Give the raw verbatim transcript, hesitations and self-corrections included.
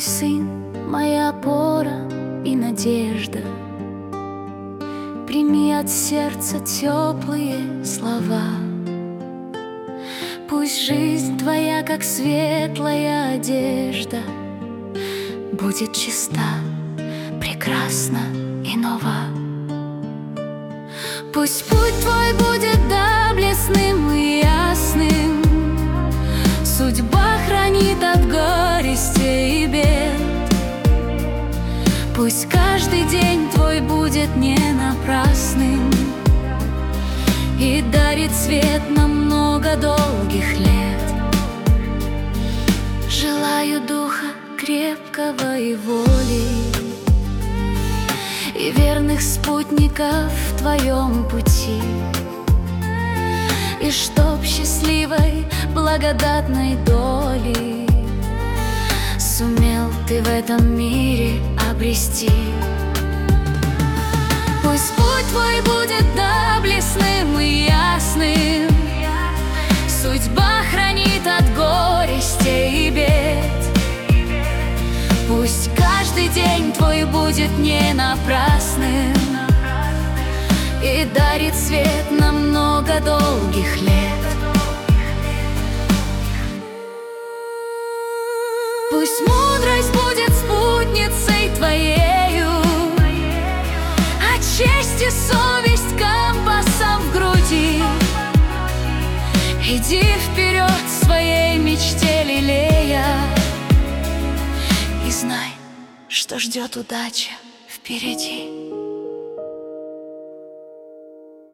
сын, моя опора и надежда. Прими от сердца теплые слова. Пусть жизнь твоя, как светлая одежда, будет чиста, прекрасна и нова. Пусть путь твой будет доблестным и ясным, судьба хранит от горести и бед. Пусть каждый день твой будет не напрасным и дарит свет на много долгих лет. Желаю духа крепкого и воли, и верных спутников в твоем пути, и чтоб счастливой, благодатной долей сумел ты в этом мире обрести. Пусть путь твой будет доблестным и ясным, судьба хранит от горести и бед. Пусть каждый день твой будет не напрасным и дарит свет на много долгих лет. Пусть мудрость будет спутницей твоею, а честь и совесть компасом в груди. Иди вперед своей мечте лелея, и знай, что ждет удача впереди.